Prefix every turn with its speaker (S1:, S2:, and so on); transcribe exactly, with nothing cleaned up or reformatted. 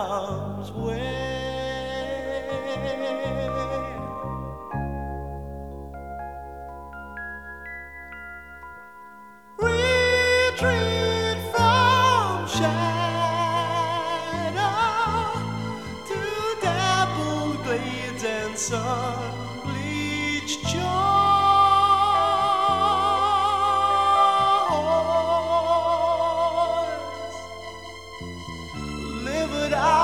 S1: arms way. Retreat from shadow to dappled glades and sun-bleached shore.